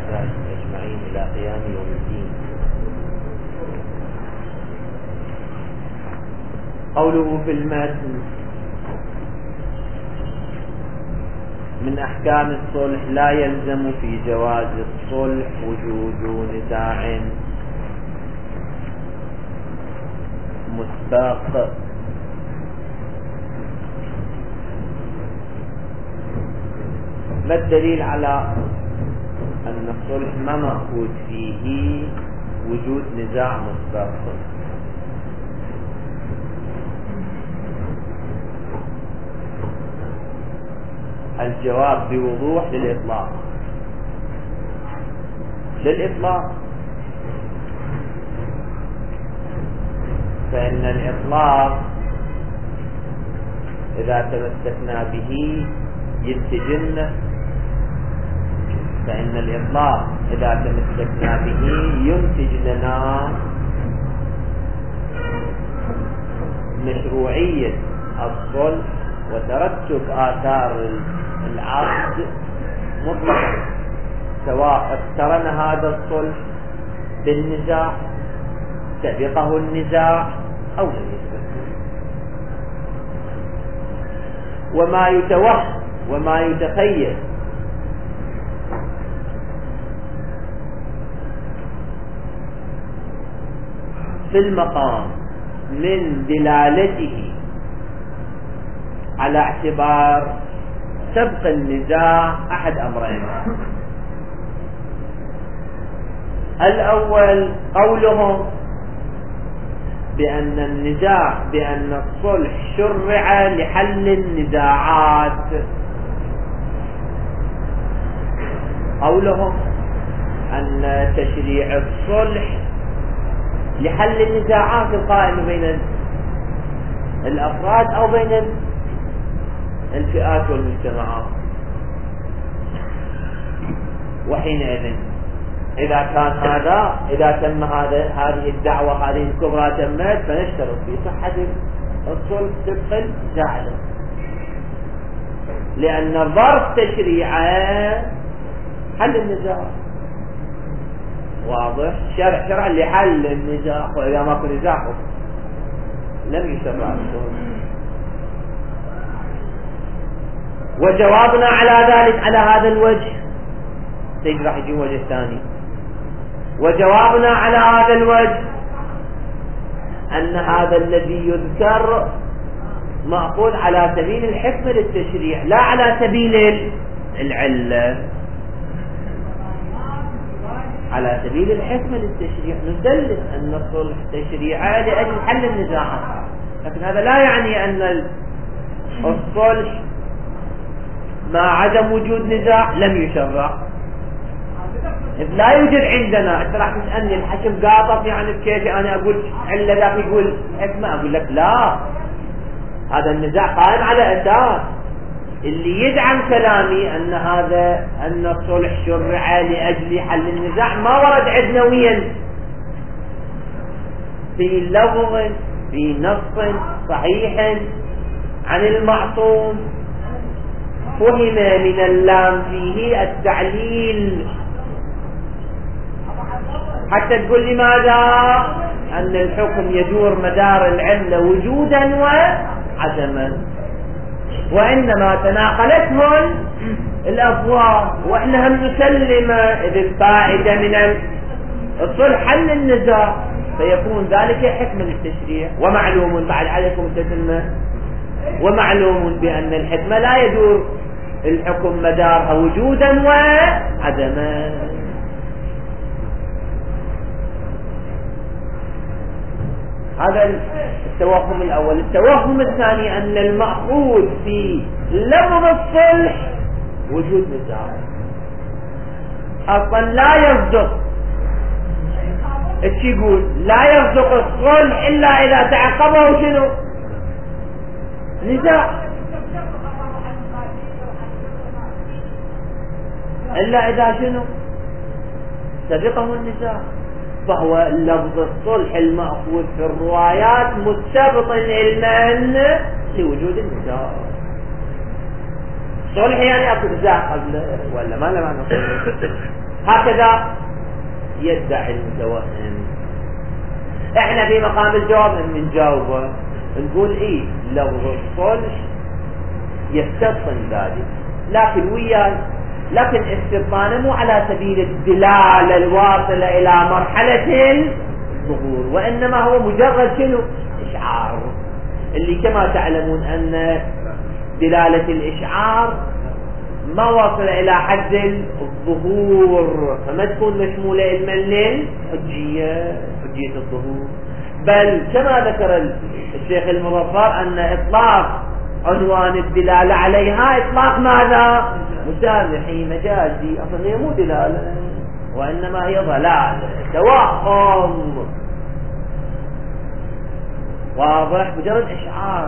آبائهم أجمعين إلى قيام يوم الدين. قوله في المتن: من أحكام الصلح لا يلزم في جواز الصلح وجود نزاع مسبق. ما الدليل على أن الصلح ما مأخوذ فيه وجود نزاع مسبق؟ الجواب بوضوح للإطلاق. فإن الإطلاق إذا تمسكنا به ينتجن، فإن الإطلاق إذا تمسكنا به ينتج لنا مشروعية الصلح وترتب آثار العقد مطلقا، سواء اقترن هذا الصلح بالنزاع سبقه النزاع أو لم يسبقه. وما يتوهم وما يتخيل في المقام من دلالته على اعتبار سبق النزاع أحد أمرين: الأول قولهم بأن النزاع بأن الصلح شرع لحل النزاعات، قولهم أن تشريع الصلح لحل النزاعات القائمة بين الأفراد أو بين الفئات والمجتمعات. وحينئذ إذا تم هذه الدعوة هذه الكبرى تمت، فنشترط في صحة الصلح طبق النزاع، لأن الظرف تشريعا حل النزاع. واضح؟ شرع لحل النزاع، وإذا ماكو نزاع لم يشرع الصلح. وجوابنا على ذلك على هذا الوجه، سيد راح يجي وجه ثاني، وجوابنا على هذا الوجه أن هذا الذي يذكر مأخوذ على سبيل الحكمة للتشريع لا على سبيل العلة، على سبيل الحكمة للتشريع. ندلل أن الصلح تشريعا لأجل حل النزاعات، لكن هذا لا يعني أن الصلح مع عدم وجود نزاع لم يشرع. لا يوجد عندنا. انت راح تسألني الحكم قاطف يعني بكيفي انا اقول علة ذاك يقول حكمة، اقول لك لا، هذا النزاع قائم على اساس اللي يدعم كلامي ان الصلح شرع لاجل حل النزاع ما ورد عندنا وين في لفظ في نص صحيح عن المعصوم فهم من اللام فيه التعليل حتى تقول لماذا أن الحكم يدور مدار العلة وجودا وعدما، وإنما تناقلتهم الأفواه وإحنا هم نسلم إذ الفائدة من الصلح حل النزاع، فيكون ذلك حكمة للتشريع. ومعلوم بعد عليكم تتمة، ومعلوم بأن الحكمة لا يدور الحكم مدارها وجودا وعدما. هذا التوهم الأول. التوهم الثاني أن المأخوذ في لفظ الصلح وجود نزاع، أصلا لا يصدق. ايش يقول؟ لا يصدق الصلح إلا إذا تعقبه شنو؟ نزاع، إلا إذا شنو؟ سبقه النزاع. فهو لفظ الصلح المأخوذ في الروايات مستبط علما لوجود النزاع. صلح يعني اكو نزاع قبله ولا ما له معنى صلح؟ هكذا يدعي المتوهم. احنا في مقام الجواب ان نجاوبه نقول ايه لفظ الصلح يستبطن ذلك، لكن استبطانه مو على سبيل الدلالة الواصلة الى مرحلة الظهور، وانما هو مجرد شنو؟ اشعار، اللي كما تعلمون ان دلالة الاشعار ما وصل الى حد الظهور، فما تكون مشمولة علما للحجية، حجية الظهور. بل كما ذكر الشيخ المظفر ان اطلاق عنوان الدلالة عليها اطلاق ماذا؟ مسامحي مجازي، اصلا هي مو دلالة وانما هي ضلال توهم، واضح؟ مجرد اشعار.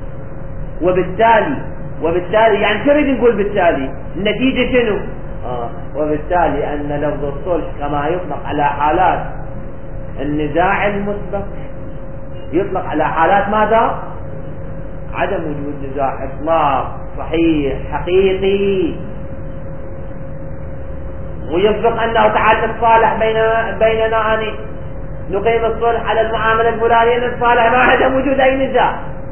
وبالتالي يعني شو نريد نقول بالتالي؟ النتيجة شنو؟ وبالتالي ان لفظ الصلح كما يطلق على حالات النزاع المسبق يطلق على حالات ماذا؟ عدم وجود نزاع، اطلاق صحيح حقيقي، ويسبق انه تعال نتصالح بيننا ان نقيم الصلح على المعاملة الفلانية، نتصالح مع عدم وجود اي نزاع،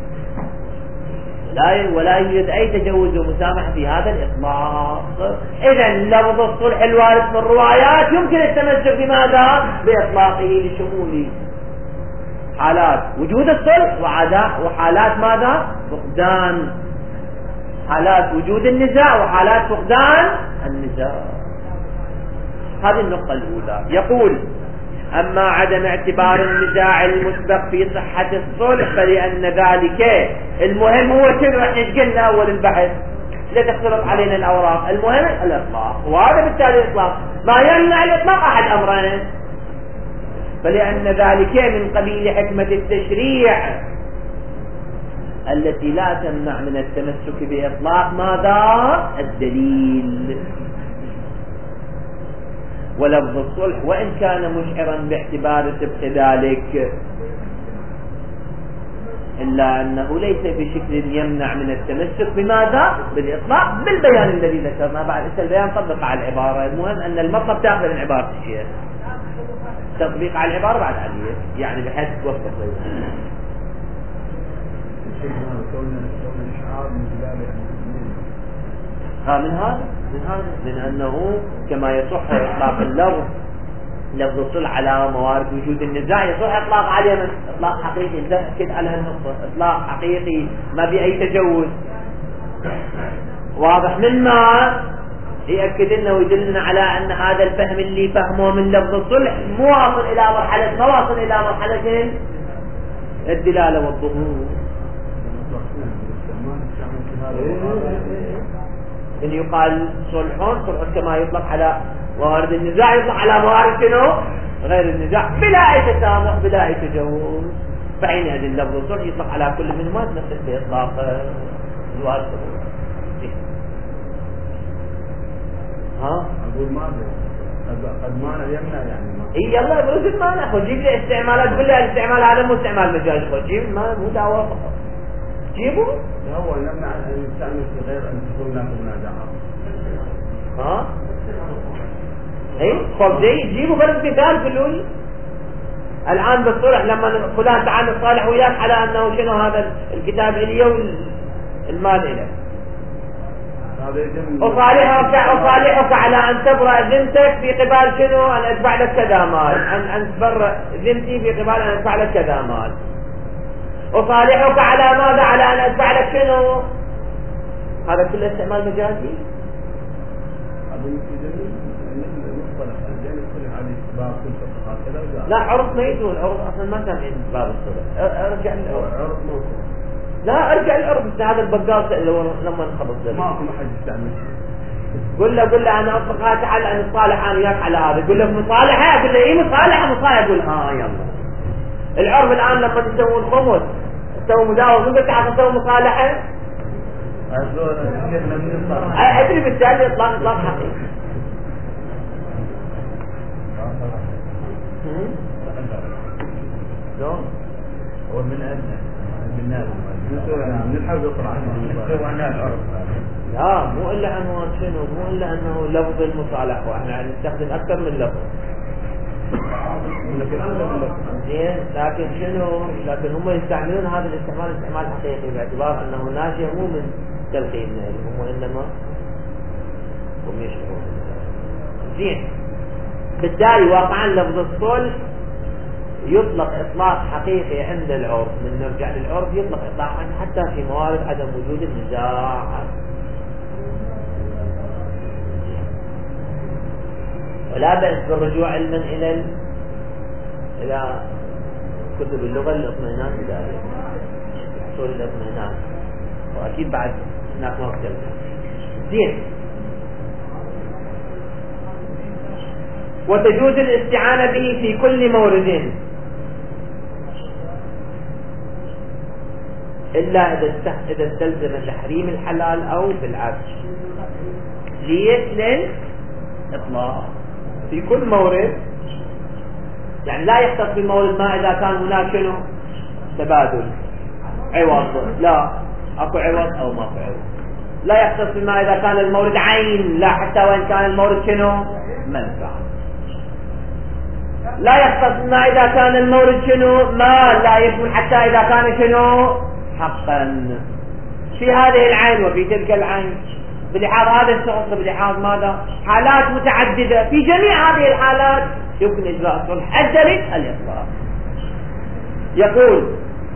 ولا يوجد اي تجوز ومسامحة في هذا الاطلاق. اذا لفظ الصلح الوارد في الروايات يمكن التمسك بماذا؟ باطلاقه لشمول حالات وجود الصلح وحالات ماذا؟ فقدان، حالات وجود النزاع وحالات فقدان النزاع. هذه النقطة الأولى. يقول: أما عدم اعتبار النزاع المسبق في صحة الصلح فلأن ذلك المهم هو شنو؟ احنا قلنا أول البحث لا تختلط علينا الأوراق، المهم الإطلاق، وهذا بالتالي الإطلاق ما يمنع الإطلاق أحد أمرين، فلأن ذلك من قبيل حكمة التشريع التي لا تمنع من التمسك بإطلاق ماذا؟ الدليل. ولفظ الصلح وإن كان مشعرا باعتبار سبق ذلك إلا أنه ليس بشكل يمنع من التمسك بماذا؟ بالإطلاق، بالبيان الذي ذكرنا بعد. البيان طبق على العبارة، المهم أن المطلب تأخذ من عبارة الشيخ، تطبيق على العبارة بعد عليه، يعني بحيث توفق بينهم. من هذا من أنه كما يصح إطلاق اللفظ لفظ الصلح على موارد وجود النزاع، يصح إطلاق عليه من إطلاق حقيقي. نأكد على هالنقطة، إطلاق حقيقي ما بأي تجوز، واضح؟ مما يأكد لنا ويدلنا على أن هذا الفهم اللي فهمه من لفظ الصلح مو واصل إلى مرحلة الدلالة والظهور. إن يقال صلح كما يطلق على موارد النزاع، يطلق على موارد شنو؟ غير النزاع، بلا أي تسامح بلا أي تجوز. فحينئذ اللفظ الصلح يطلق على كل منهما يتمثل بإطلاق الوارد. أقول ماذا؟ قد مانع يمنع يعني ما. يلا ابرز المانع، خذ جيب لي استعمالات، قل لي الاستعمال هذا مو استعمال مجازي، خذ جيب ما مو دعوة فقط جيبه. هو يمنع أن يستعمل في غير أن تكون هناك منازعات. خذ جيبه بس مثال كلولي. الآن بالصلح لما فلان تعال نصالح وياك على أنه شنو هذا الكتاب إلي والمال إليه، أصالحك على أن تبرأ ذمتك في قبال شنو؟ أن أدفع لك كذا مال، أن تبرأ ذمتي في قبال أن أدفع لك كذا مال. أصالحك على ماذا؟ على أن أدفع لك شنو؟ هذا كله استعمال مجازي. لا عرض ما يدون، عرض أصلا ما كان عند باب الصلح. ارجع العرض، لا ارجع العرض. هذا البقال لما نخلص ذلك ما في حد يستعمل. قل له انا اطلقها تعال ان نصالح انا وياك على هذا. قل له مصالحه، قل له ايه مصالحه قول يلا. العرض الان لما تسوون خمس تسوون مداومه من تعال تسوون مصالحه، ادري بالتالي اطلاق حقيقي. ومن أجل من الحوزة طبعا لا مو إلا عنوان شنو، مو إلا أنه لفظ المصالحة، وإحنا نستخدم أكثر من لفظ. زين لكن شنو، لكن هم يستعملون هذا الاستعمال استعمال حقيقي باعتبار أنه ناشئ مو من تلقيننا، هم إنما هم يشعرون. زين بالتالي واقعا لفظ الصلح يطلق إطلاق حقيقي عند العرف، من نرجع للعرف يطلق إطلاق حتى في موارد عدم وجود النزاع. ولا بأس بالرجوع علما إلى كتب اللغة للاطمئنان بذلك، حصول الاطمئنان، وأكيد بعد هناك ما اختلف. زين. وتجوز الاستعانة به في كل مورد إلا إذا استلزم تحريم الحلال أو بالعكس. ليش؟ للإطلاق في كل مورد، يعني لا يختص بالمورد ما إذا كان هناك شنو تبادل عوض، لا أكو عوض أو ما أكو عوض. لا يختص بما إذا كان المورد عين، لا حتى وإن كان المورد شنو منفعة. لا يختص بما إذا كان المورد شنو مال، لا يشمل حتى إذا كان شنو حقا في هذه العين وفي تلك العين، بلحاظ هذا الشخص بلحاظ ماذا، حالات متعددة، في جميع هذه الحالات يمكن إجراء الصلح. الدليل الإطلاق. يقول: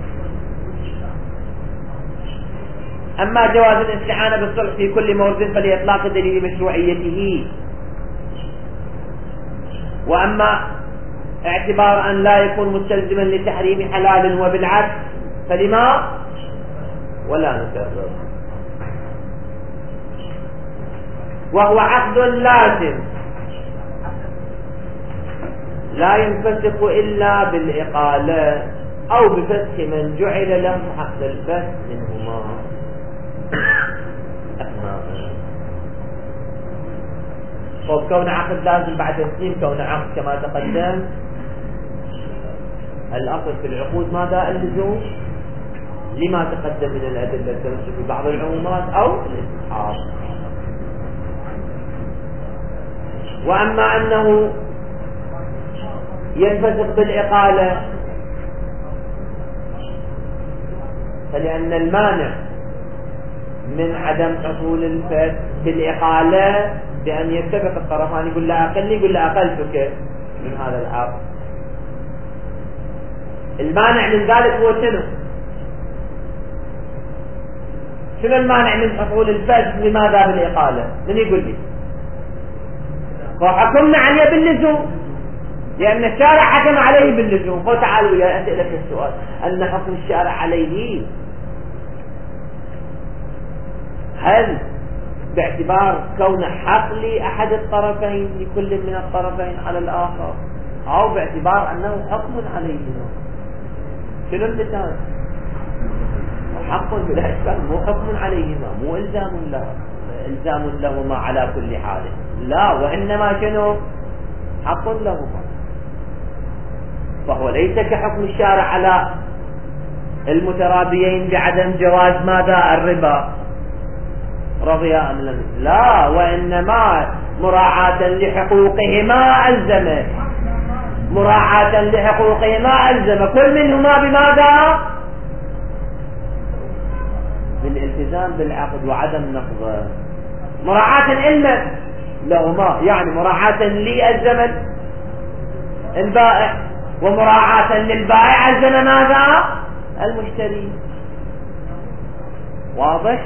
أما جواز الاستعانة بالصلح في كل مورد فلإطلاق دليل مشروعيته، وأما اعتبار أن لا يكون مستلزما لتحريم حلال وبالعكس فلما ولا نكرر. وهو عقد لازم لا ينفسخ إلا بالإقالة أو بفسخ من جعل له حق الفسخ منهما. كون عقد لازم بعد تسليم، كون عقد كما تقدم. الأصل في العقود ماذا؟ اللزوم لما تقدم من الأدلة التمسك ببعض العمومات أو الاستصحاب. وأما أنه ينفسخ بالإقالة فلأن المانع من عدم حصول الفسخ بالإقالة بأن يتفق الطرفان، يقول لا أقل، يقول لا أقلتك من هذا العقد. المانع من ذلك هو شنو المانع من حصول الفسخ لماذا بالإقالة؟ من يقول لي؟ وحكمنا عليه باللزوم لأن الشارع حكم عليه باللزوم. فتعالوا يا أسئلة السؤال، أن حكم الشارع عليه هل باعتبار كون حق لأحد الطرفين لكل من الطرفين على الآخر، أو باعتبار أنه حكم عليهما؟ شنو المثال؟ حق بلا إشكال، مو حكم عليهما، مو إلزام لهما على كل حال، لا، وإنما شنو حق لهما. فهو ليس كحكم الشارع على المترابيين بعدم جواز ماذا؟ الربا، رضي أم لم، لا، وإنما مراعاة لحقوقهما ألزم، مراعاة لحقوقهما ألزم كل منهما بماذا؟ بالالتزام بالعقد وعدم نقضه. مراعاة علما لهما، يعني مراعاة للزمن البائع، ومراعاة للبائع ألزم ماذا؟ المشتري. واضح؟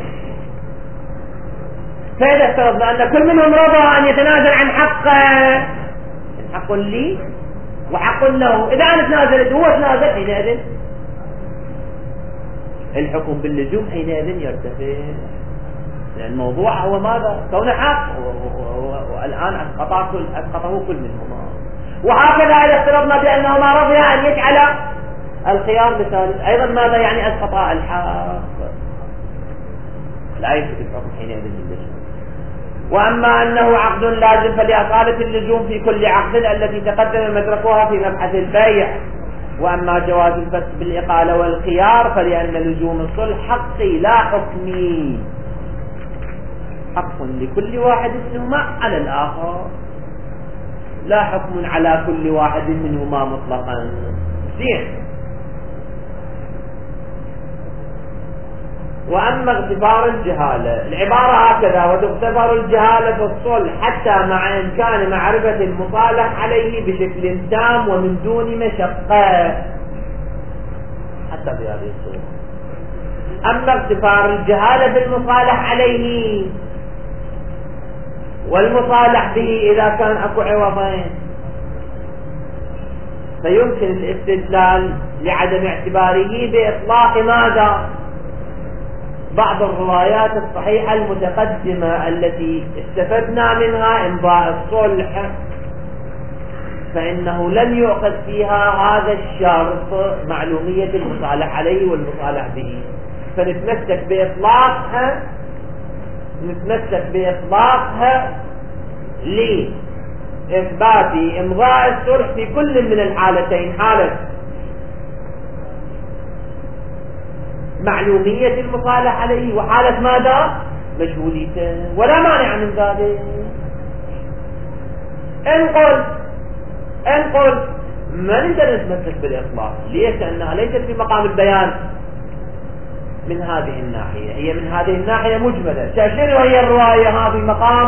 فإذا افترضنا أن كل منهم رضى أن يتنازل عن حقه، حق لي وحق له، إذا أنا تنازلت هو تنازل، حينئذ الحكم باللزوم حينئذ يرتفع، لأن الموضوع هو ماذا؟ كون حق، والآن أسقطه كل منهما. وهكذا إذا افترضنا بأنهما رضيا أن يجعل الخيار مثال، أيضا ماذا يعني؟ أسقط الحق، لا يثبت الحكم حينئذ باللزوم. وأما أنه عقد لازم فلأصالة اللزوم في كل عقد التي تقدم مدركها في مبحث البيع، وأما جواز الفسخ بالإقالة والخيار فلأن لزوم الصلح حقي لا حكمي، حق لكل واحد منهما على الآخر، لا حكم على كل واحد منهما مطلقا. زين. وأما اغتفار الجهالة، العبارة هكذا: وتغتفر الجهالة في الصلح حتى مع إمكان معرفة المصالح عليه بشكل تام ومن دون مشقة، حتى بهذه الصورة. أما اغتفار الجهالة بالمصالح عليه والمصالح به إذا كان أكو عوضين، فيمكن الاستدلال لعدم اعتباره بإطلاق ماذا؟ بعض الروايات الصحيحة المتقدمة التي استفدنا منها إمضاء الصلح، فإنه لم يؤخذ فيها هذا الشرط معلومية المصالح عليه والمصالح به، فنتمسك بإطلاقها لإثبات إمضاء الصلح في كل من الحالتين، حالة معلومية المصالح عليه وحالة ماذا؟ مجهوليته، ولا مانع من ذلك. إن قلت ما نقدر نتمسك بالإطلاق، ليش؟ لأنها ليست في مقام البيان من هذه الناحية، هي من هذه الناحية مجملة. شنو هي الرواية هذه؟ مقام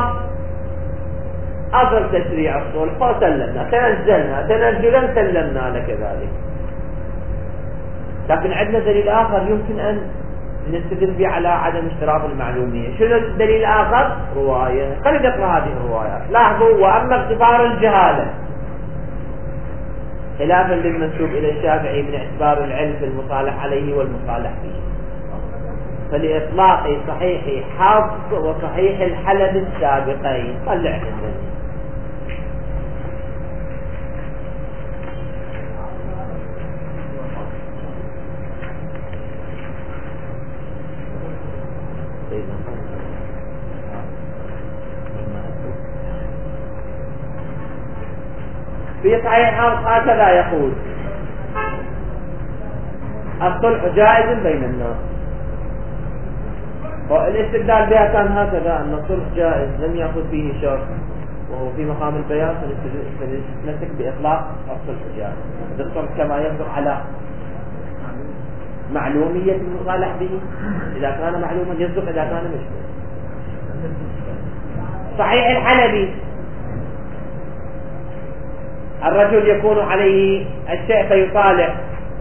أصل تشريع الصلح، فسلمنا تنزلا سلمنا لك ذلك. لكن عندنا دليل آخر يمكن أن نستدل به على عدم اشتراط المعلومية. شنو الدليل الآخر؟ رواية. خلينا نقرأ هذه الروايات. لاحظوا: وأما اغتفار الجهالة خلافا للمنسوب إلى الشافعي من اعتبار العلم في المصالح عليه والمصالح به، فلإطلاق صحيح حفص وصحيح الحلب السابقين. طلع عندنا في صحيح حفص هكذا يقول: الصلح جائز بين الناس. والاستدلال بها كان هكذا، أن الصلح جائز لم يأخذ فيه شرط وهو في مقام البيان، فنتمسك بإطلاق الصلح جائز. الصلح كما يصدق على معلومية المصالح به، إذا كان معلوما يصدق، إذا كان مشهور. صحيح الحلبي: الرجل يكون عليه الشيء فيصالح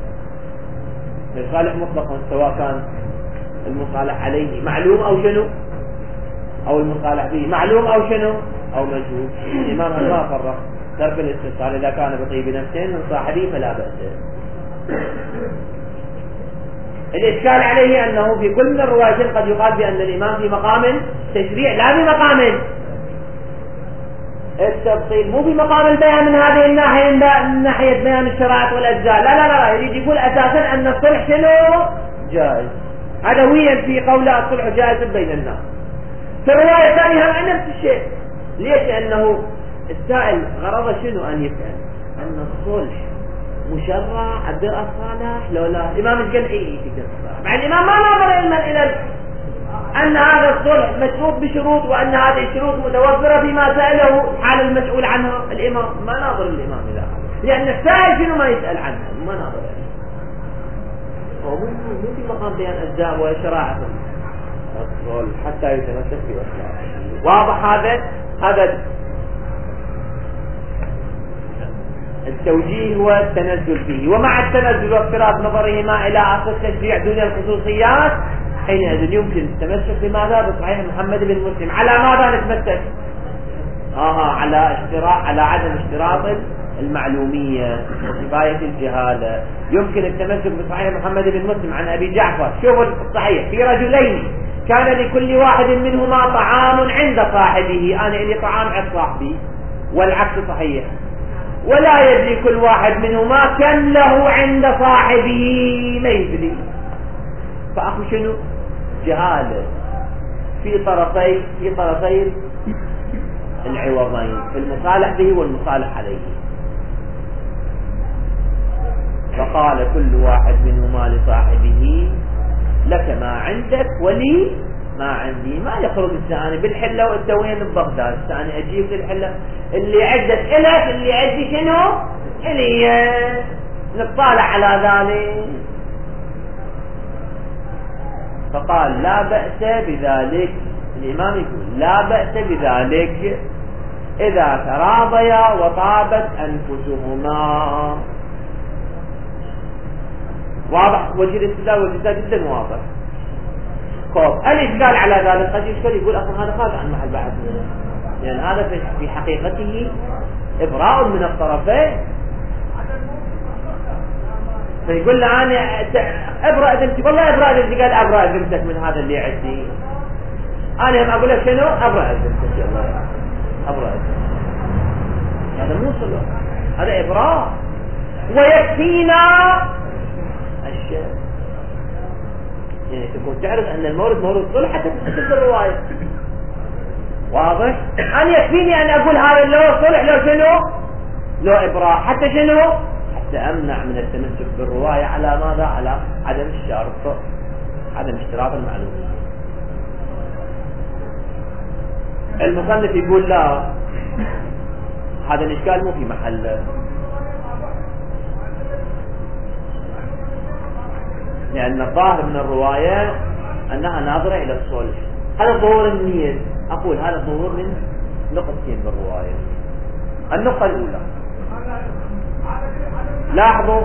مطلقا، سواء كان المصالح عليه معلوم أو شنو، أو المصالح به معلوم أو شنو، أو مجهول. الإمام ما فرق ترك الاستئصال إذا كان بطيب نفسين من صاحبه فلا بأس. الإشكال عليه أنه في كل من الروايات قد يقال بأن الإمام في مقام تشريع لا بمقام التفصيل، مو في مقام البيان من هذه الناحية، من ناحية بيان الشرائط والأجزاء. لا يريد يقول أساسا أن الصلح شنو؟ جائز. علويا في قوله الصلح جائز بين الناس. في الرواية الثانية هم نفس الشيء. ليش؟ لأنه السائل غرضه شنو أن يفهم أن الصلح مشرع بالصالح لو لا الإمام الجمعي مع الإمام ما نظر علما إلى أن هذا الصلح مشروط بشروط، وأن هذه الشروط متوفرة فيما سأله حال المسؤول عنها الإمام. ما ناظر الإمام إلى هذا، لأن السائل شنو ما يسأل عنه، ما ناظر عليه. هو مو في مقام بيان أجزاء وشرائع الصلح حتى يتمسك بإصلاحه. واضح هذا التوجيه والتنزل فيه. ومع التنزل وافتراض نظرهما إلى أصل التشريع دون الخصوصيات، حينئذ يمكن التمسك بماذا؟ بصحيح محمد بن مسلم. على ماذا نتمسك؟ على عدم اشتراط المعلومية وكفاية الجهالة. يمكن التمسك بصحيح محمد بن مسلم عن أبي جعفر. شوفوا الصحيح: في رجلين كان لكل واحد منهما طعام عند صاحبه، أنا لي طعام عند صاحبي، والعكس صحيح. ولا يدري كل واحد منهما كان له عند صاحبه، ما يدري. فأخو شنو؟ جهالة في طرفي العوضين، في المصالح به والمصالح عليه. فقال كل واحد منهما لصاحبه لك ما عندك ولي ما عندي. ما يخرج الثاني بالحلة وانت وين ببغداد، الثاني اجيب الحلة اللي عدت الك اللي عندي شنو اللي نطالع على ذلك. فقال لا بأس بذلك، الإمام يقول لا بأس بذلك إذا تراضيا وطابت أنفسهما. واضح وجه الاستدلال والجزاء جدا واضح. الإشكال على ذلك قد يشكل يقول أصلا هذا خارج عن محل بحث، لأن هذا في حقيقته إبراء من الطرفين. فيقول له أنا أبرأ ذمتي، والله أبرأ ذمتي، قال أبرأ ذمتك من هذا اللي عندي. أنا هم أقول لك شنو أبرأ ذمتك، يا الله أبرأ ذمتك. هذا مو صلح، هذا إبراء ويكفينا الشيء. يعني تكون تعرف أن المورد مورد صلح حتى تكتب الرواية. واضح؟ أنا يكفيني أن أقول هذا لو صلح لو شنو لو إبراء، حتى شنو حتى أمنع من التمسك بالرواية على ماذا؟ على عدم الشرط، عدم اشتراط المعلومية. المصنف يقول لا، هذا الإشكال مو في محله، لأن الظاهر من الرواية أنها ناظرة إلى الصلح. هذا ظهور النية، أقول هذا ظهور من نقطتين بالرواية. النقطة الأولى لاحظوا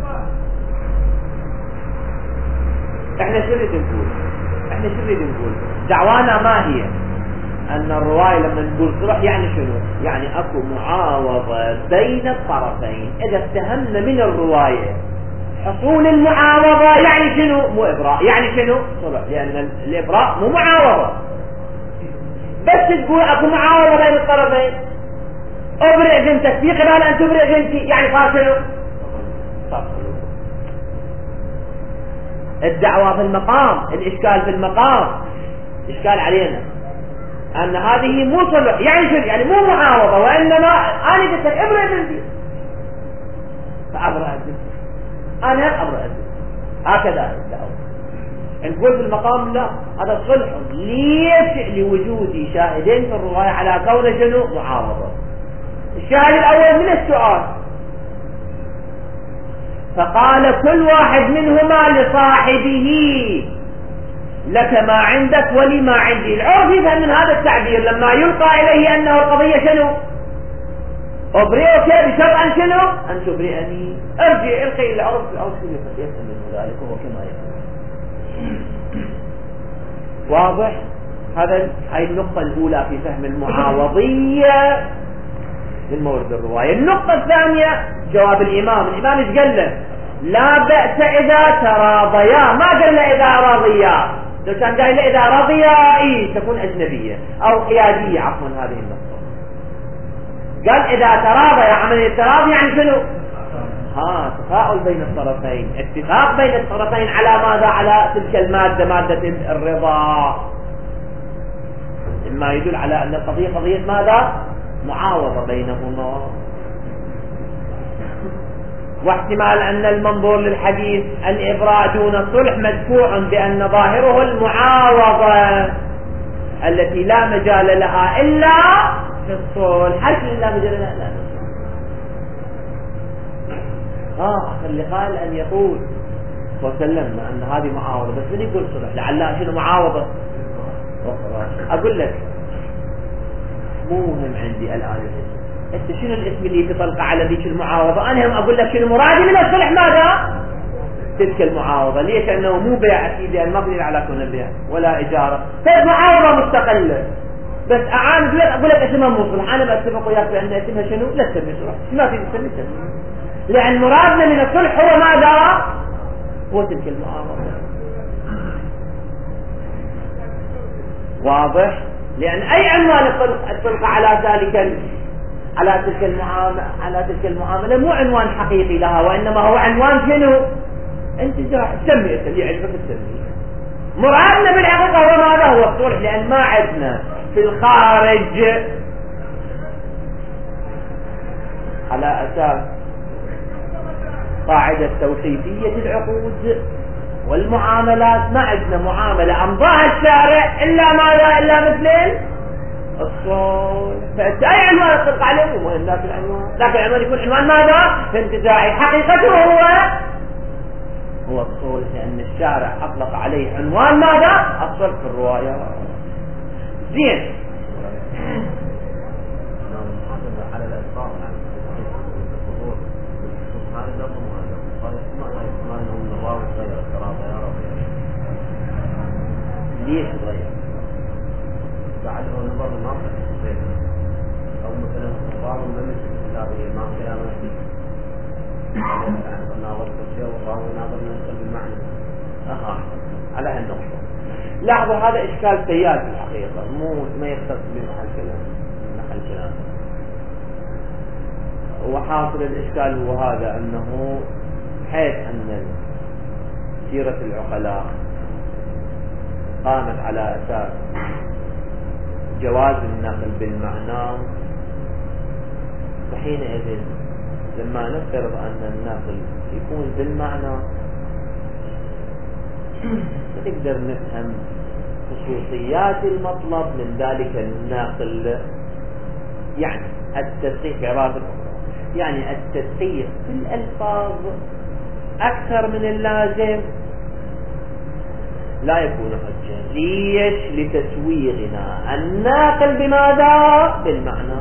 احنا شو نريد نقول دعوانا ما هي أن الرواية لما نقول صلح يعني شنو؟ يعني أكو معاوضة بين الطرفين. إذا اتهمنا من الرواية حصول المعاوضة يعني شنو؟ مو إبراء، يعني شنو؟ صلح، لأن الإبراء مو معاوضة. بس تقول أكو معاوضة بين الطرفين، أبرئ ذمتك في قبال أن تبرئ ذمتي، يعني صار شنو؟ صار الدعوة في المقام، الإشكال في المقام، إشكال علينا أن هذه مو صلح، يعني شنو؟ يعني مو معاوضة، وإنما أنا قلت لك أبرئ ذمتي فأبرئ ذمتي، أنا أبرئ ذمتي، هكذا الدعوة. نقول في المقام لا، هذا صلح ليش؟ لوجود شاهدين في الرواية على كون شنو؟ معاوضة. الشاهد الأول من السؤال، فقال كل واحد منهما لصاحبه لك ما عندك ولي ما عندي. العرف يفهم من هذا التعبير لما يلقى إليه أنه القضية شنو؟ أبرئك بشرط أن شنو؟ أن تبرئني. ارجع القي العرف، العرف يفهم منه ذلك وهو كما يفهم. واضح؟ هاي النقطة الأولى في فهم المعاوضية للمورد الرواية. النقطة الثانية جواب الإمام ايش قال له؟ لا بأس إذا تراضيا، ما قال له إذا راضيا. لو كان قال له إذا راضيا تكون أجنبية أو حيادية، عفوا هذه النقطة. قال إذا تراضيا، عملية التراضي يعني شنو؟ تفاؤل بين الطرفين، اتفاق بين الطرفين على ماذا؟ على تلك المادة، مادة الرضا، مما يدل على أن القضية قضية ماذا؟ معاوضة بينهما. واحتمال أن المنظور للحديث الإبراء دون الصلح مدفوع بأن ظاهره المعاوضة التي لا مجال لها إلا في الصلح. حيث لا مجال لها إلا في الصلح. اللي قال أن يقول وسلمنا أن هذه معاوضة، بس من يقول صلح؟ لعلها شنو معاوضة؟ أقول لك مو مهم عندي الآن الاسم. انت شنو الاسم اللي تطلق على ذيك المعاوضة؟ انا هم اقول لك شنو مرادي من الصلح؟ ماذا؟ تلك المعاوضة. ليش؟ انه مو بيع اكيد، لان ما قدر على كون البيع ولا اجارة، فهي معاوضة مستقلة. بس اعاند لك اقول لك اسمها مو صلح، انا بتفق وياك بان اسمها شنو؟ لا تسمي صلح، ما في تسمي صلح، لان مرادنا من الصلح هو ماذا؟ هو تلك المعاوضة. واضح؟ لأن أي عنوان الطلق على تلك المعاملة مو عنوان حقيقي لها، وإنما هو عنوان شنو؟ أنت سمي اللي يعجبك تسميه. مرادنا بالحقيقة هو ماذا؟ هو الصلح، لأن ما عندنا في الخارج على أساس قاعدة توصيفية العقود والمعاملات، ما عندنا معاملة أمضاها الشارع إلا ماذا؟ إلا مثل الصلح. فأنت أي عنوان تطلق عليه مهم ذاك العنوان، لكن العنوان يكون عنوان ماذا؟ في انتزاعي حقيقته هو الصلح، لأن الشارع أطلق عليه عنوان ماذا؟ الصلح في الرواية. زين. على الألفاظ الظهور هذا لفظ مهذب قال ما انهم الراوي غير القراءة يا رب. ليش تغير؟ بعد هو نظر الناطق او مثلا الراوي لم يكن كتابه ما كلام نفسي ناظر الشيء والراوي ناظر من قلب المعنى. على هالنقطة لاحظوا هذا إشكال سياسي في الحقيقة، ما يختص بمحل كلام. وحاصل الإشكال هو هذا، أنه حيث أن سيرة العقلاء قامت على أساس جواز النقل بالمعنى، فحينئذ لما نفترض أن النقل يكون بالمعنى نقدر نفهم خصوصيات المطلب من ذلك النقل، يعني التدقيق بعبارة يعني التدقيق في الألفاظ أكثر من اللازم لا يكون حجة. ليش؟ لتسويغنا الناقل بماذا؟ بالمعنى.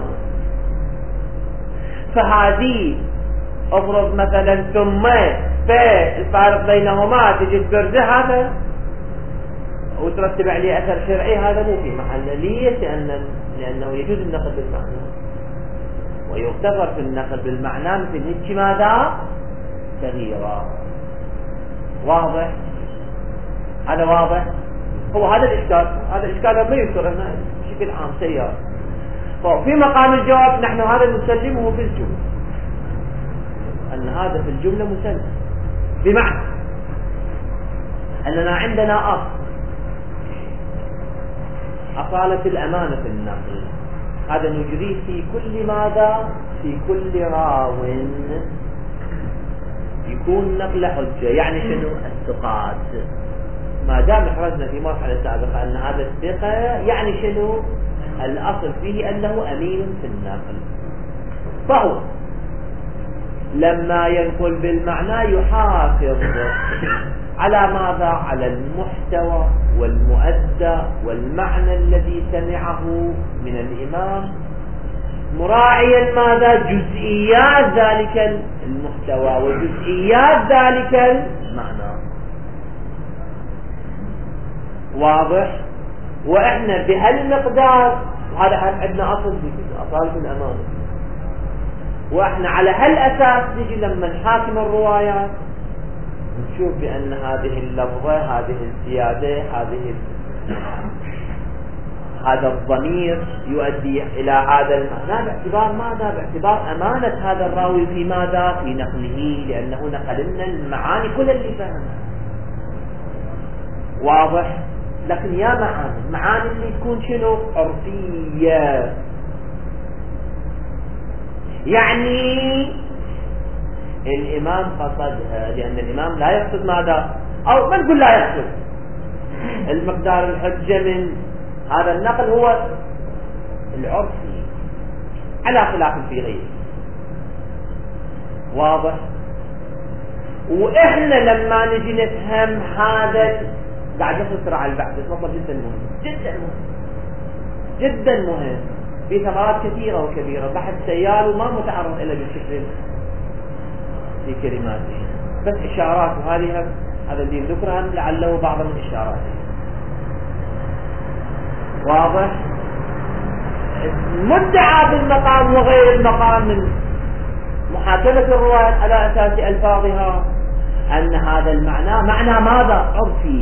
فهذه افرض مثلا ثم الفارق بينهما تجي تبرزه هذا وترتب عليه أثر شرعي، هذا مو في محل. ليش؟ لأنه يجوز النقل بالمعنى ويغتفر في النقل بالمعنى مثل هيك ماذا؟ تغييرا. واضح؟ هذا واضح؟ هو هذا الإشكال ما يذكر هنا بشكل عام سيار. في مقام الجواب نحن هذا نسلمه في الجملة، أن هذا في الجملة مسلم، بمعنى أننا عندنا أصالة الأمانة في النقل، هذا نجريه في كل ماذا؟ في كل راو يكون نقل حجة. يعني شنو؟ الثقات. ما دام حرزنا في مرحلة سابقة أن هذا الثقة، يعني شنو؟ الأصل فيه أنه أمين في النقل. فهو لما ينقل بالمعنى يحافظ على ماذا؟ على المحتوى والمؤدى والمعنى الذي سمعه من الإمام، مراعيا ماذا؟ جزئيات ذلك المحتوى وجزئيات ذلك المعنى. واضح؟ وإحنا بهالمقدار، هذا عندنا أصل أصالة الأمانة، وإحنا على هالأساس نجي لما نحاكم الروايات نشوف بأن هذه اللفظة، هذه الزيادة، هذا الضمير يؤدي إلى هذا المعنى باعتبار ماذا؟ باعتبار أمانة هذا الراوي في ماذا؟ في نقله، لأنه نقل لنا المعاني كل اللي فهمها. واضح؟ لكن يا معاني اللي تكون شنو؟ عرفية، يعني الإمام قصدها، لأن الإمام لا يقصد ماذا؟ أو ما نقول لا يقصد المقدار الحجة من هذا النقل هو العرفي على خلاف في غيره. واضح؟ وإحنا لما نجي نفهم هذا قاعد نخسر على البحث، مطلب جدا مهم جدا مهم، في ثمرات كثيرة وكبيرة، بحث سيال وما متعرض إلا بالشكل في كلماته، بس إشارات، وهذه هذا اللي ذكرها لعله بعض من الإشارات. واضح؟ مدعى بالمقام وغير المقام من محاكمة الرواية على أساس ألفاظها أن هذا المعنى معنى ماذا؟ عرفي.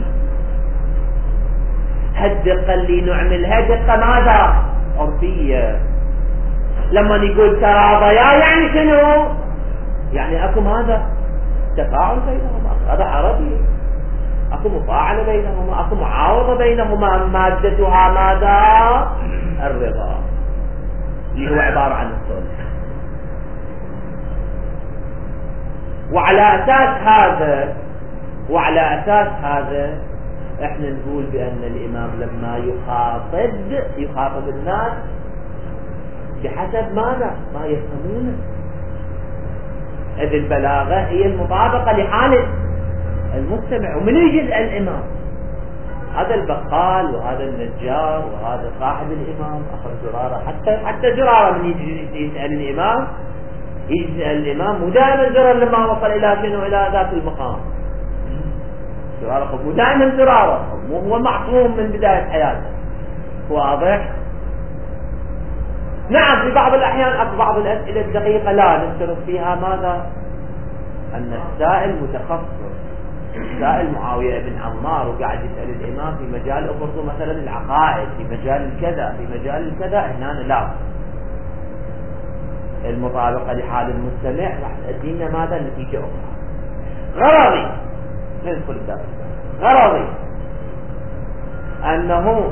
هالدقة اللي نعملها دقة ماذا؟ عرفية. لما نقول تراضيا يعني شنو؟ يعني أكو ماذا؟ تفاعل بينهما، هذا عربي، أكو مفاعلة بينهما، أكو معاوضة بينهما، مادتها ماذا؟ الرضا، اللي هو عبارة عن الصلح. وعلى أساس هذا احنا نقول بأن الإمام لما يخاطب الناس بحسب ماذا؟ ما يفهمونه. إذ البلاغة هي المطابقة لحال المستمع. ومن يجي الإمام؟ هذا البقال وهذا النجار وهذا صاحب الإمام أخر زرارة. حتى زرارة من يجي يسأل الإمام، مو دائما زرارة لما وصل إلى شنو؟ إلى ذات المقام. زرارة مو دائما زرارة، مو هو معصوم من بداية حياته. واضح؟ نعم في بعض الأحيان بعض الأسئلة الدقيقة لا نفترض فيها ماذا؟ أن السائل متخصص. سائل معاوية بن عمار وقاعد يسأل الإمام في مجال أفرض مثلا العقائد، في مجال الكذا، في مجال الكذا. هنا لا، المطابقة لحال المستمع راح تأدينا ماذا؟ نتيجة أخرى. غرضي أنه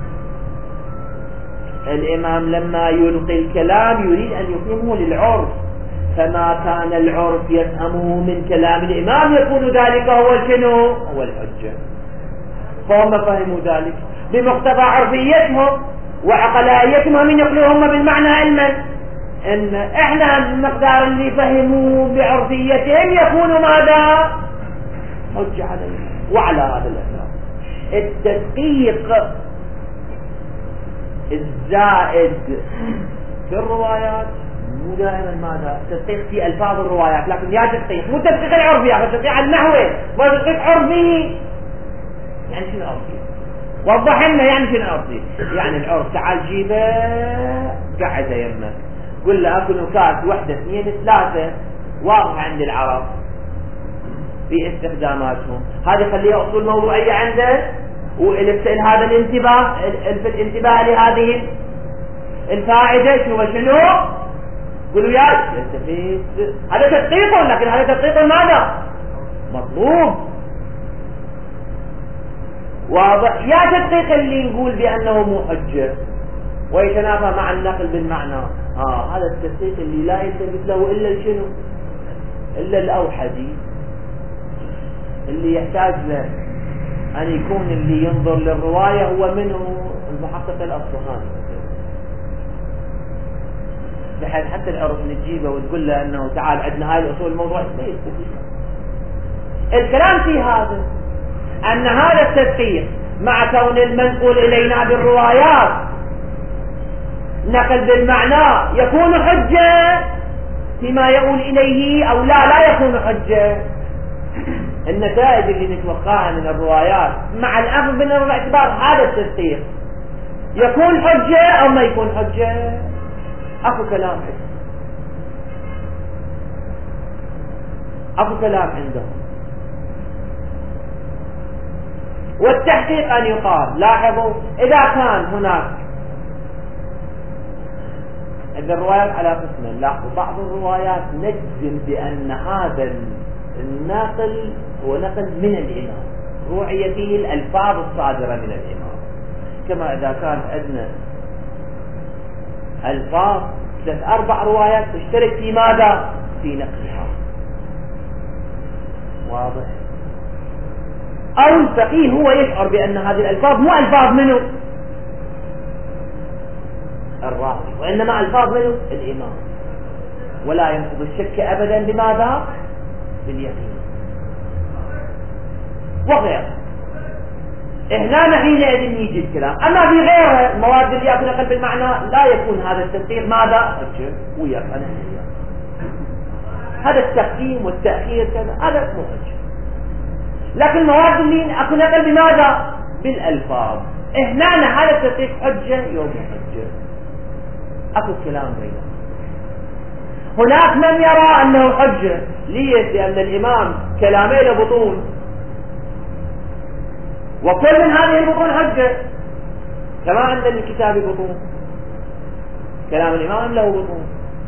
الإمام لما يلقي الكلام يريد أن يفهمه للعرف، فما كان العرف يفهمه من كلام الإمام يكون ذلك هو الحجة. فهم فهموا ذلك بمقتضى عرفيتهم وعقلائيتهم، من يقولهم بالمعنى علما ان احنا المقدار اللي فهموه بعرفيتهم يكون ماذا؟ حجة عليهم. وعلى هذا الأساس التدقيق الزائد في الروايات مو دائما ماذا؟ تدقيق في ألفاظ الروايات، لكن يا تدقيق مو تدقيق العرفي، يا تدقيق النحوي، ما تدقيق عرفي. يعني شنو عرفي؟ وضح لنا يعني شنو عرفي. يعني العرف تعال جيبه قعده يمك، قل له اكل كاس واحدة 2 3 واضح عند العرب في استخداماتهم. هذه خليها اصول موضوعية عنده، والسئل هذا الانتباه لهذه الفائدة شنو؟ قولوا يا يستفيد. هذا تدقيق، لكن هذا تدقيق ماذا؟ مطلوب. واضح؟ يا تدقيق اللي نقول بأنه مو حجة ويتنافى مع النقل بالمعنى، هذا التدقيق اللي لا يلتفت له إلا شنو؟ إلا الأوحدي، اللي يحتاج له أن يكون اللي ينظر للرواية هو منه المحقق الأصفهاني، بحيث حتى العرف نجيبه وتقول له أنه تعال عندنا هاي الأصول الموضوع ما يستفيد. الكلام في هذا أن هذا التدقيق مع كون المنقول إلينا بالروايات نقل بالمعنى يكون حجة فيما يقول إليه أو لا يكون حجة. النتائج اللي نتوقعها من الروايات مع الأخذ من الاعتبار هذا التدقيق يكون حجة أو ما يكون حجة. أكو كلام عندهم. والتحقيق أن يقال، لاحظوا إذا كان هناك الروايات على قسمين، لاحظوا بعض الروايات نجزم بأن هذا الناقل هو نقل من الإمام، روعية فيه الألفاظ الصادرة من الإمام، كما إذا كان عندنا ألفاظ 3-4 روايات تشترك في ماذا؟ في نقلها. واضح؟ أو الفقيه هو يشعر بأن هذه الألفاظ مو ألفاظ منه الراوي، وإنما ألفاظ منه الإمام، ولا ينقض الشك أبدا بماذا؟ باليقين وغيره. هنا حينئذ يجي الكلام. أما في غير المواد اللي يأكل نقل بالمعنى لا يكون هذا التدقيق ماذا؟ حجة ويقع. هذا التقديم والتأخير كذا هذا مو حجة. لكن المواد اللي أكل نقل بماذا؟ بالألفاظ. هنا هذا التدقيق حجة يوم حجة. أكو كلام بينهم. هناك من يرى أنه حجة. ليش؟ لأن الإمام كلامه له بطون، وكل من هذه البطون حجة، كما عند الكتاب بطون، كلام الإمام له بطون.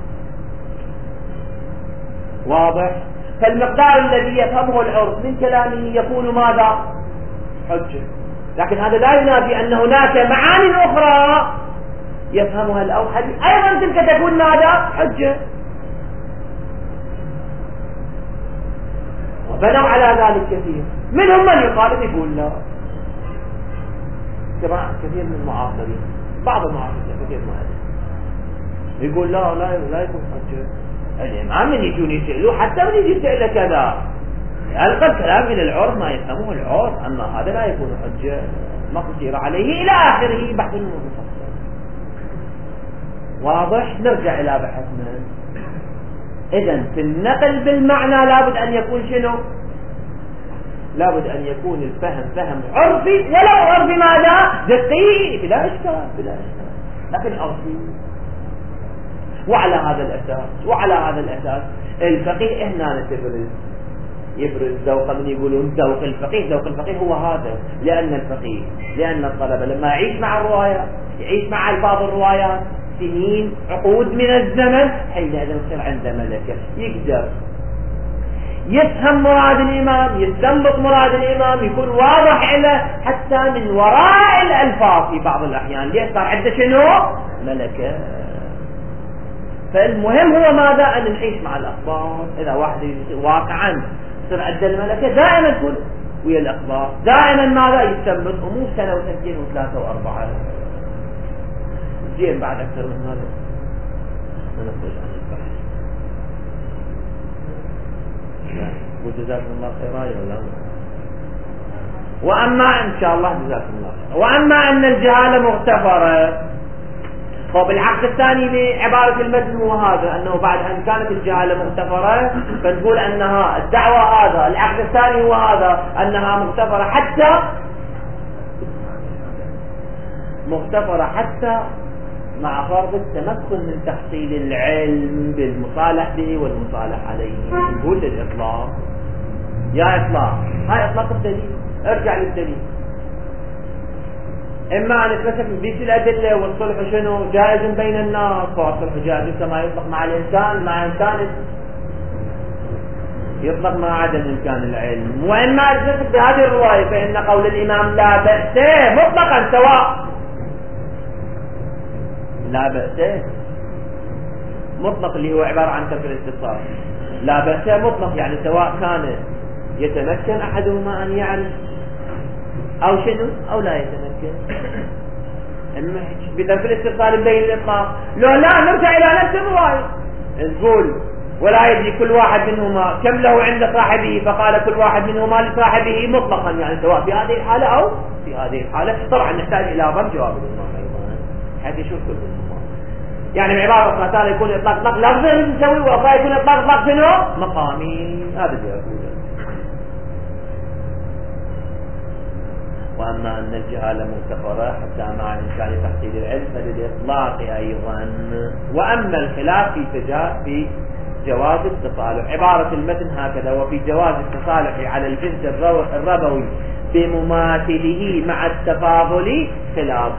واضح؟ فالمقدار الذي يفهمه العرف من كلامه يكون ماذا؟ حجة. لكن هذا لا ينافي أن هناك معاني أخرى يفهمها الأوحدي أيضا تلك تكون ماذا؟ حجة. وبنوا على ذلك كثير. منهم من يخالف يقول لا، كما كثير من المعاصرين، بعض المعاصرين كثير ما يقول لا يكون حجة. الإمام من يجون يسألوه، حتى من يجي يسأله كذا ألقى الكلام إلى العرف ما يفهمه العرف، أما هذا لا يكون حجة مقصير عليه إلى آخره. بحث المفصل واضح. نرجع إلى بحثنا. إذن في النقل بالمعنى لابد أن يكون شنو؟ لابد أن يكون الفهم فهم عرفي، ولو عرفي ماذا؟ دقيق، بلا إشكال لكن عرفي. وعلى هذا الأساس الفقيه هنا يبرز ذوق. من يقولون ذوق الفقيه هو هذا، لأن الطلبة لما يعيش مع الروايات، يعيش مع ألفاظ الروايات سنين عقود من الزمن، حينئذ يصير عنده ملكة، يقدر يفهم مراد الإمام، يستنبط مراد الإمام، يكون واضح له حتى من وراء الألفاظ في بعض الأحيان. ليه؟ صار عنده شنو؟ ملكة. فالمهم هو ماذا؟ أن نعيش مع الأخبار. إذا واحد واقعا يصير عنده الملكة دائما يكون ويا الأخبار، دائما ماذا؟ يستنبط، ومو سنة وسنتين وثلاثة وأربعة. زين بعد أكثر من هذا نخرج عن البحث. وجزاكم الله خيرا. ولا وأما إن شاء الله جزاكم الله خيرا. وأما أن الجهالة مغتفرة، فبالعقد الثاني لعبارة المتن هو هذا، أنه بعد أن كانت الجهالة مغتفرة فنقول أنها الدعوة هذا، العقد الثاني هو هذا، أنها مغتفرة حتى مع فرض التمكن من تحصيل العلم بالمصالح به والمصالح عليه. نقول للإطلاق يا إطلاق، هاي إطلاق الدليل، ارجع للدليل. إما أن نتمسك بيس الأدلة والصلح شنو جائز بين الناس، فالصلح جائز كما يطلق مع الإنسان، مع إنسان يطلق مع عدم إمكان العلم. وإما نتمسك بهذه الرواية فإن قول الإمام لا بأس مطلقا، سواء لا بأس مطلق اللي هو عبارة عن ترك الاستفسار، لا بأس مطلق يعني سواء كان يتمكن أحدهما أن يعرف أو شنو أو لا يتمكن. إما بترك الاستفسار بين الإطلاق. لو لا نرجع إلى نفس الرواية نقول ولا يدري كل واحد منهما كم له عند صاحبه، فقال كل واحد منهما لصاحبه مطلقا، يعني سواء في هذه الحالة أو في هذه الحالة. طبعا نحتاج إلى ضم جواب الإمام أيضا حتى يشوف كل منهما. يعني بعبارة أخرى تارة يكون إطلاق لفظي نسوي، وأخرى يكون إطلاق شنو مقامي. هذا اللي أقوله. وأما أن الجهالة مغتفرة حتى مع إمكان تحصيل العلم فللإطلاق أيضا. وأما الخلاف في جواز التصالح، عبارة المتن هكذا: وفي جواز التصالح على الجنس الربوي بمماثله مع التفاضل خلاف.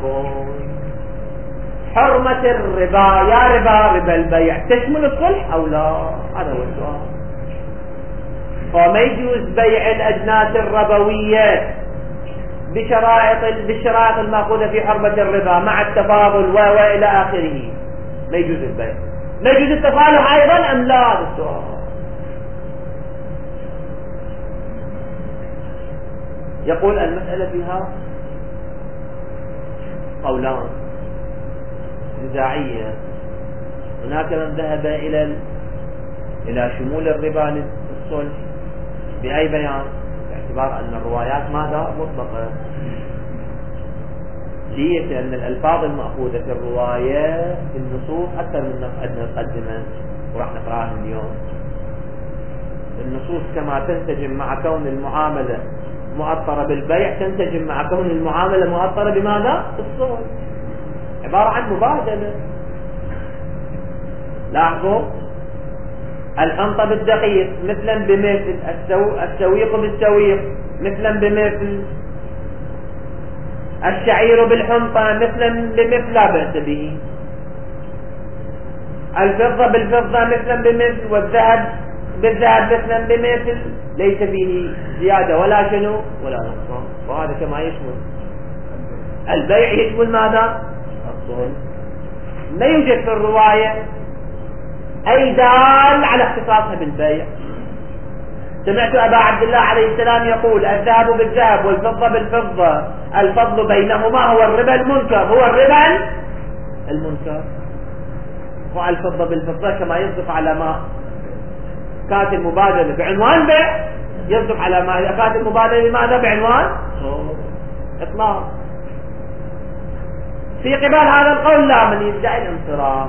حرمة الربا، يا ربا البيع تشمل الصلح أو لا؟ هذا هو السؤال. فما يجوز بيع الأجناس الربوية بالشرائط المأخوذة في حرمة الربا مع التفاضل وإلى آخره، ما يجوز البيع. ما يجوز التصالح أيضا أم لا؟ هذا السؤال. يقول المسألة فيها قولان نزاعية. هناك من ذهب إلى شمول الربا للصلح بأي بيان، باعتبار أن الروايات ماذا مطلقة. ليش؟ لأن الألفاظ المأخوذة في الرواية في النصوص أكثر من عندنا مقدمة وراح نقرأها اليوم. النصوص كما تنسجم مع كون المعاملة مؤطرة بالبيع تنسجم مع كون المعاملة مؤطرة بماذا؟ بالصلح. عبارة عن مبادلة. لاحظوا: الحنطة بالدقيق مثلا بمثل، السويق بالسويق مثلا بمثل، الشعير بالحنطة مثلا بمثل لا بأس به، الفضة بالفضة مثلا بمثل، والذهب بالذهب مثلا بمثل، ليس فيه زيادة ولا شنو ولا نقصان. وهذا كما يشمل البيع يشمل ماذا؟ الصلح. ما يوجد في الرواية أي دال على اختصاصها بالبيع. سمعت أبا عبد الله عليه السلام يقول الذهب بالذهب والفضة بالفضة الفضل بينهما هو الربا المنكر، هو الربا المنكر. والفضة بالفضة كما يصدق على ما كانت المبادلة بعنوان بيع، يصدق على ما كانت المبادلة لماذا بعنوان إطلاق. في قبال هذا القول لا، من يدعي الانصراف،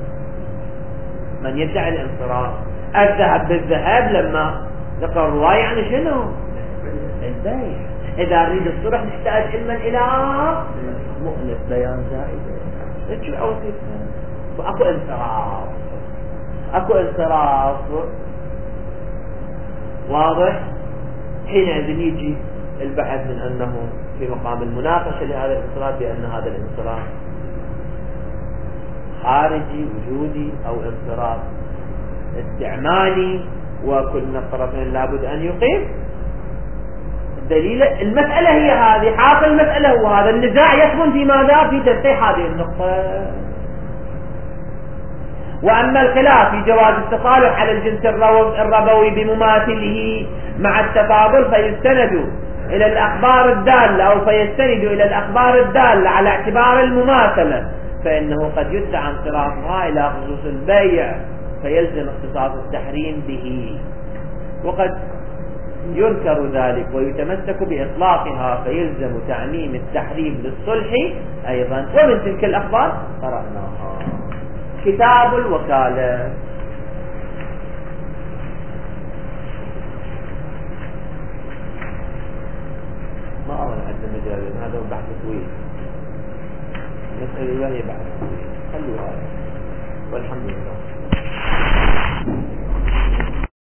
من يدعي الانصراف الذهب بالذهب لما ذكر الرواية يعني شنو؟ البيع. إذا نريد الصلح نحتاج علما إلى مؤنس بيان زائد، شو أوصف؟ فأكو انصراف، أكو انصراف واضح. حينئذ يجي البحث من أنه في مقام المناقشة لهذا الانصراف بأن هذا الانصراف خارجي وجودي أو انصراف استعمالي، وكل من الطرفين لابد أن يقيم الدليل. المسألة هي هذه، حاصل المسألة هو هذا. النزاع يكمن في ماذا؟ في تصحيح هذه النقطة. وأما الخلاف في جواز التصالح على الجنس الربوي بمماثله مع التفاضل فيستند إلى الأخبار الدالة أو فيستند إلى الأخبار الدالة على اعتبار المماثلة، فإنه قد يدعى انصرافها إلى خصوص البيع فيلزم اختصاص التحريم به، وقد ينكر ذلك ويتمسك بإطلاقها فيلزم تعميم التحريم للصلح أيضا. ومن تلك الأخبار قرأناها كتاب الوكالة. ما أرى عندنا مجال، هذا بحث طويل، المسألة هي بحث طويل، خلوا هذا والحمد لله.